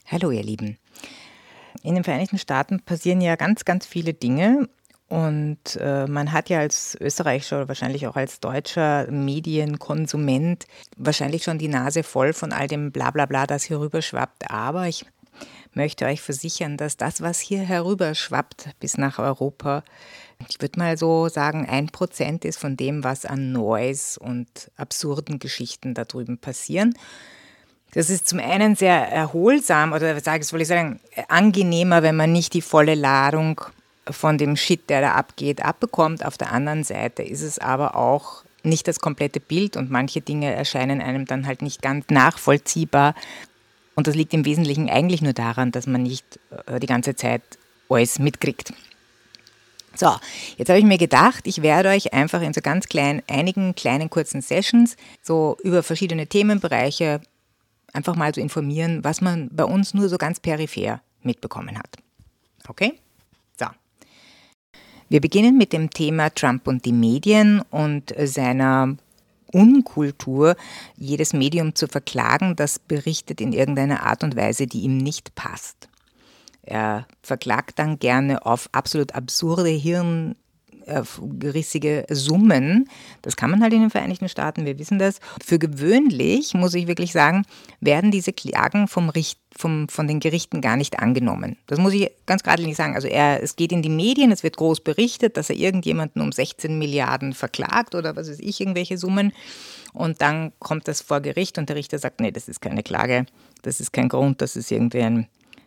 Hallo ihr Lieben. In den Vereinigten Staaten passieren ja ganz, ganz viele Dinge und man hat ja als österreichischer oder wahrscheinlich auch als deutscher Medienkonsument wahrscheinlich schon die Nase voll von all dem Blablabla, das hier rüberschwappt. Aber ich möchte euch versichern, dass das, was hier herüberschwappt bis nach Europa, ich würde mal so sagen, 1% ist von dem, was an Noise und absurden Geschichten da drüben passieren. Das ist zum einen sehr erholsam oder soll ich sagen, angenehmer, wenn man nicht die volle Ladung von dem Shit, der da abgeht, abbekommt. Auf der anderen Seite ist es aber auch nicht das komplette Bild und manche Dinge erscheinen einem dann halt nicht ganz nachvollziehbar. Und das liegt im Wesentlichen eigentlich nur daran, dass man nicht die ganze Zeit alles mitkriegt. So, jetzt habe ich mir gedacht, ich werde euch einfach in so einigen kleinen kurzen Sessions so über verschiedene Themenbereiche einfach mal so informieren, was man bei uns nur so ganz peripher mitbekommen hat. Okay? So. Wir beginnen mit dem Thema Trump und die Medien und seiner Unkultur, jedes Medium zu verklagen, das berichtet in irgendeiner Art und Weise, die ihm nicht passt. Er verklagt dann gerne auf absolut absurde hirngerissige Summen. Das kann man halt in den Vereinigten Staaten, wir wissen das. Für gewöhnlich, muss ich wirklich sagen, werden diese Klagen von den Gerichten gar nicht angenommen. Das muss ich ganz geradlinig sagen. Also es geht in die Medien, es wird groß berichtet, dass er irgendjemanden um 16 Milliarden verklagt oder was weiß ich, irgendwelche Summen. Und dann kommt das vor Gericht und der Richter sagt, nee, das ist keine Klage, das ist kein Grund, das ist irgendwie ein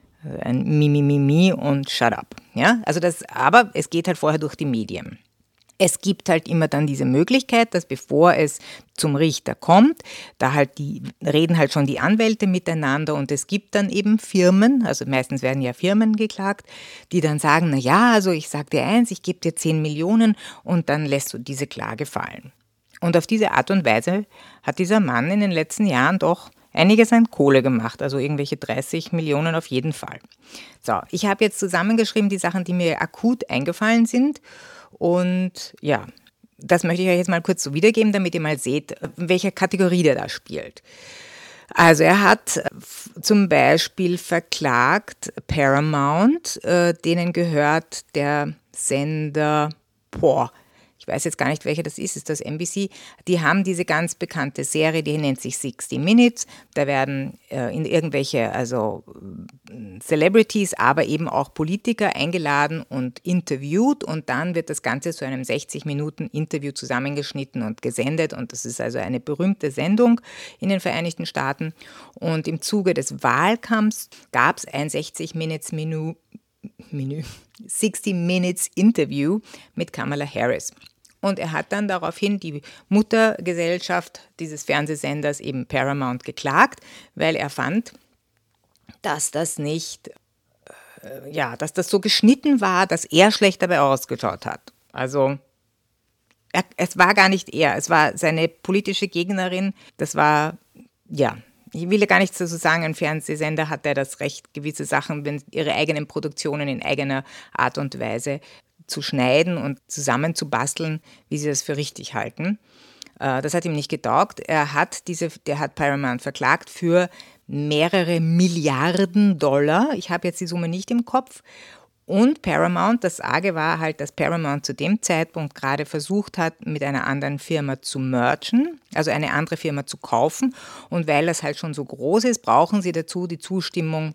Mimimi und shut up. Ja? Aber es geht halt vorher durch die Medien. Es gibt halt immer dann diese Möglichkeit, dass bevor es zum Richter kommt, da halt reden halt schon die Anwälte miteinander und es gibt dann eben Firmen, also meistens werden ja Firmen geklagt, die dann sagen, na ja, also ich sag dir eins, ich gebe dir 10 Millionen und dann lässt du diese Klage fallen. Und auf diese Art und Weise hat dieser Mann in den letzten Jahren doch einiges an Kohle gemacht, also irgendwelche 30 Millionen auf jeden Fall. So, ich habe jetzt zusammengeschrieben die Sachen, die mir akut eingefallen sind und ja, das möchte ich euch jetzt mal kurz so wiedergeben, damit ihr mal seht, in welcher Kategorie der da spielt. Also er hat zum Beispiel verklagt Paramount, denen gehört der Sender, ich weiß jetzt gar nicht, welcher das ist das NBC? Die haben diese ganz bekannte Serie, die nennt sich 60 Minutes. Da werden in irgendwelche, Celebrities, aber eben auch Politiker eingeladen und interviewt und dann wird das Ganze zu einem 60-Minuten-Interview zusammengeschnitten und gesendet und das ist also eine berühmte Sendung in den Vereinigten Staaten und im Zuge des Wahlkampfs gab es ein 60 Minutes Interview mit Kamala Harris. Und er hat dann daraufhin die Muttergesellschaft dieses Fernsehsenders eben Paramount geklagt, weil er fand, dass das nicht, dass das so geschnitten war, dass er schlecht dabei ausgeschaut hat. Also es war gar nicht er, es war seine politische Gegnerin, das war, ich will ja gar nichts dazu sagen, ein Fernsehsender hat ja das Recht, gewisse Sachen, wenn ihre eigenen Produktionen in eigener Art und Weise zu schneiden und zusammenzubasteln, wie sie das für richtig halten. Das hat ihm nicht getaugt. Der hat Paramount verklagt für mehrere Milliarden $. Ich habe jetzt die Summe nicht im Kopf. Und Paramount, das Arge war halt, dass Paramount zu dem Zeitpunkt gerade versucht hat, mit einer anderen Firma zu mergen, also eine andere Firma zu kaufen. Und weil das halt schon so groß ist, brauchen sie dazu die Zustimmung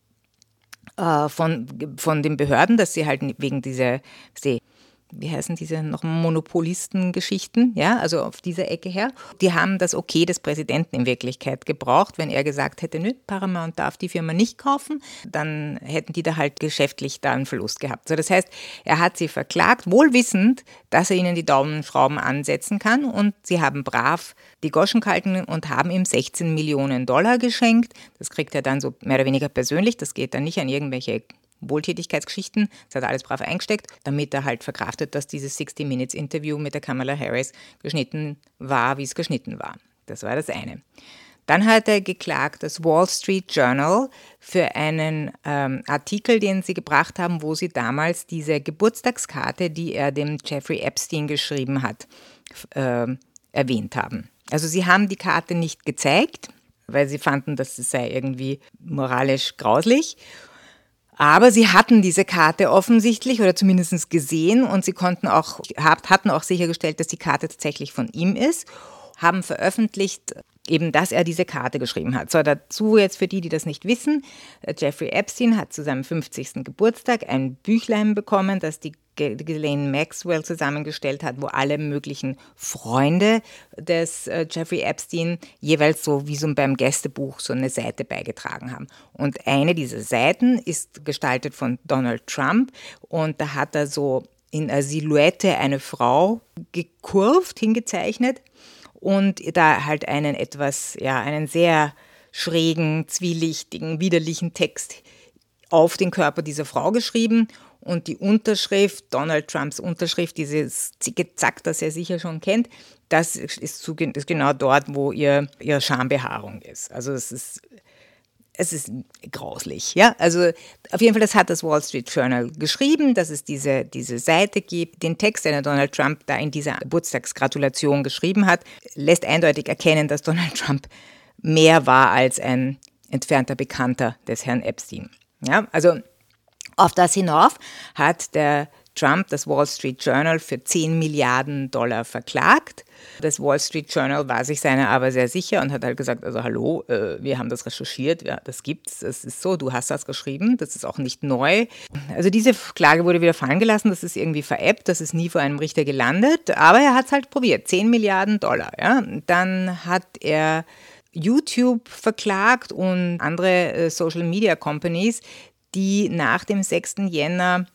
von den Behörden, dass sie halt wegen dieser, wie heißen diese noch Monopolisten-Geschichten, ja, also auf dieser Ecke her. Die haben das Okay des Präsidenten in Wirklichkeit gebraucht. Wenn er gesagt hätte, nö, Paramount darf die Firma nicht kaufen, dann hätten die da halt geschäftlich da einen Verlust gehabt. So, das heißt, er hat sie verklagt, wohl wissend, dass er ihnen die Daumenschrauben ansetzen kann und sie haben brav die Goschen gehalten und haben ihm 16 Millionen $ geschenkt. Das kriegt er dann so mehr oder weniger persönlich, das geht dann nicht an irgendwelche Wohltätigkeitsgeschichten, das hat er alles brav eingesteckt, damit er halt verkraftet, dass dieses 60-Minutes-Interview mit der Kamala Harris geschnitten war, wie es geschnitten war. Das war das eine. Dann hat er geklagt, das Wall Street Journal, für einen Artikel, den sie gebracht haben, wo sie damals diese Geburtstagskarte, die er dem Jeffrey Epstein geschrieben hat, erwähnt haben. Also sie haben die Karte nicht gezeigt, weil sie fanden, dass es sei irgendwie moralisch grauslich. Aber sie hatten diese Karte offensichtlich oder zumindest gesehen und sie hatten auch sichergestellt, dass die Karte tatsächlich von ihm ist, haben veröffentlicht, eben, dass er diese Karte geschrieben hat. So, dazu jetzt für die, die das nicht wissen, Jeffrey Epstein hat zu seinem 50. Geburtstag ein Büchlein bekommen, das die Ghislaine Maxwell zusammengestellt hat, wo alle möglichen Freunde des Jeffrey Epstein jeweils so wie so beim Gästebuch so eine Seite beigetragen haben. Und eine dieser Seiten ist gestaltet von Donald Trump und da hat er so in einer Silhouette eine Frau gekurvt, hingezeichnet und da halt einen sehr schrägen, zwielichtigen, widerlichen Text auf den Körper dieser Frau geschrieben und die Unterschrift, Donald Trumps Unterschrift, dieses Zickzack, das er sicher schon kennt, das ist genau dort, wo ihre Schambehaarung ist. Also es ist grauslich, ja. Also auf jeden Fall, das hat das Wall Street Journal geschrieben, dass es diese Seite gibt. Den Text, den Donald Trump da in dieser Geburtstagsgratulation geschrieben hat, lässt eindeutig erkennen, dass Donald Trump mehr war als ein entfernter Bekannter des Herrn Epstein. Ja, also auf das hinauf hat der Trump das Wall Street Journal für 10 Milliarden Dollar verklagt. Das Wall Street Journal war sich seiner aber sehr sicher und hat halt gesagt, also hallo, wir haben das recherchiert, ja, das gibt's, das ist so, du hast das geschrieben, das ist auch nicht neu. Also diese Klage wurde wieder fallen gelassen, das ist irgendwie veräppt, das ist nie vor einem Richter gelandet, aber er hat es halt probiert, 10 Milliarden Dollar. Ja. Dann hat er YouTube verklagt und andere Social Media Companies, die nach dem 6. Jänner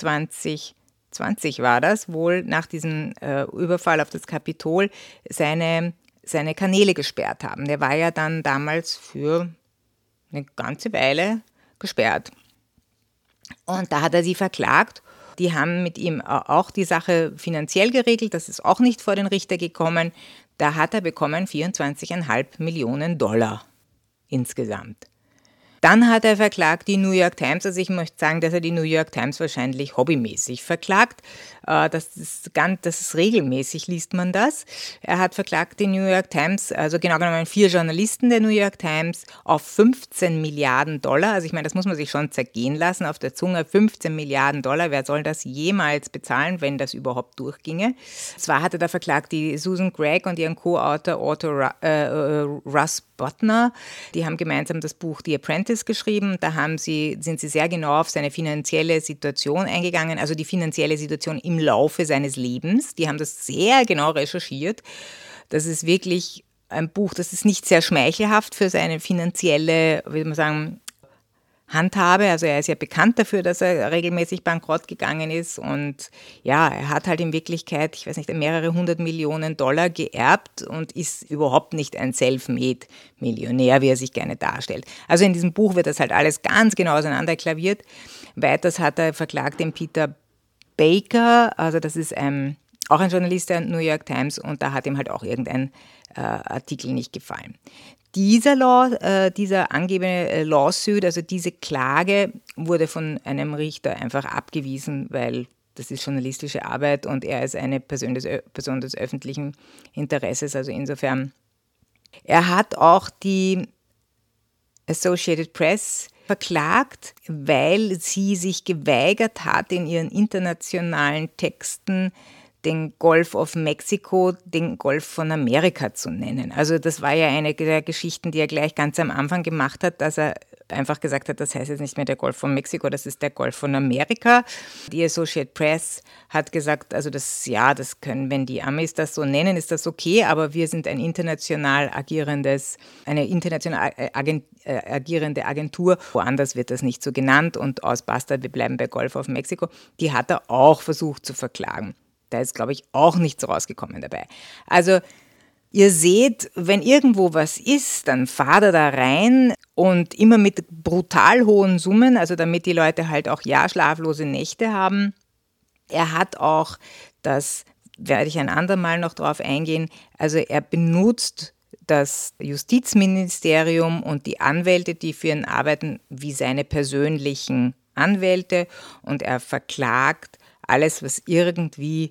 2020 war das, wohl nach diesem Überfall auf das Kapitol seine Kanäle gesperrt haben. Der war ja dann damals für eine ganze Weile gesperrt. Und da hat er sie verklagt. Die haben mit ihm auch die Sache finanziell geregelt. Das ist auch nicht vor den Richter gekommen. Da hat er bekommen 24,5 Millionen Dollar insgesamt. Dann hat er verklagt die New York Times. Also ich möchte sagen, dass er die New York Times wahrscheinlich hobbymäßig verklagt. Das ist regelmäßig, liest man das. Er hat verklagt die New York Times, also genau genommen 4 Journalisten der New York Times, auf 15 Milliarden Dollar. Also ich meine, das muss man sich schon zergehen lassen auf der Zunge. 15 Milliarden Dollar, wer soll das jemals bezahlen, wenn das überhaupt durchginge? Zwar hat er da verklagt die Susan Gregg und ihren Co-Autor Russ Butner. Die haben gemeinsam das Buch The Apprentice geschrieben. Da sind sie sehr genau auf seine finanzielle Situation eingegangen, also die finanzielle Situation im Laufe seines Lebens. Die haben das sehr genau recherchiert. Das ist wirklich ein Buch, das ist nicht sehr schmeichelhaft für seine finanzielle, wie man sagen, Handhabe. Also er ist ja bekannt dafür, dass er regelmäßig bankrott gegangen ist und ja, er hat halt in Wirklichkeit, ich weiß nicht, mehrere 100 Millionen Dollar geerbt und ist überhaupt nicht ein Selfmade-Millionär, wie er sich gerne darstellt. Also in diesem Buch wird das halt alles ganz genau auseinanderklaviert. Weiters hat er verklagt den Peter Baker, also das ist auch ein Journalist der New York Times und da hat ihm halt auch irgendein Artikel nicht gefallen. Dieser angegebene Lawsuit, also diese Klage, wurde von einem Richter einfach abgewiesen, weil das ist journalistische Arbeit und er ist eine Person des öffentlichen Interesses. Also insofern, er hat auch die Associated Press verklagt, weil sie sich geweigert hat, in ihren internationalen Texten den Golf of Mexico den Golf von Amerika zu nennen. Also das war ja eine der Geschichten, die er gleich ganz am Anfang gemacht hat, dass er einfach gesagt hat, das heißt jetzt nicht mehr der Golf von Mexiko, das ist der Golf von Amerika. Die Associated Press hat gesagt, also das können, wenn die Amis das so nennen, ist das okay, aber wir sind eine international agierende Agentur, woanders wird das nicht so genannt und aus Bastard, wir bleiben bei Golf of Mexico. Die hat er auch versucht zu verklagen. Da ist, glaube ich, auch nichts rausgekommen dabei. Also ihr seht, wenn irgendwo was ist, dann fahrt er da rein und immer mit brutal hohen Summen, also damit die Leute halt auch schlaflose Nächte haben. Er hat auch, das werde ich ein andermal noch drauf eingehen, also er benutzt das Justizministerium und die Anwälte, die für ihn arbeiten, wie seine persönlichen Anwälte und er verklagt alles, was irgendwie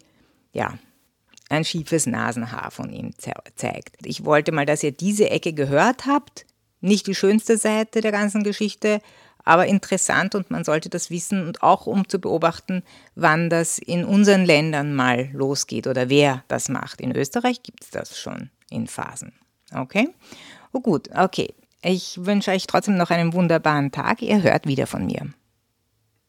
ein schiefes Nasenhaar von ihm zeigt. Ich wollte mal, dass ihr diese Ecke gehört habt. Nicht die schönste Seite der ganzen Geschichte, aber interessant und man sollte das wissen und auch um zu beobachten, wann das in unseren Ländern mal losgeht oder wer das macht. In Österreich gibt es das schon in Phasen. Okay? Oh gut, okay. Ich wünsche euch trotzdem noch einen wunderbaren Tag. Ihr hört wieder von mir.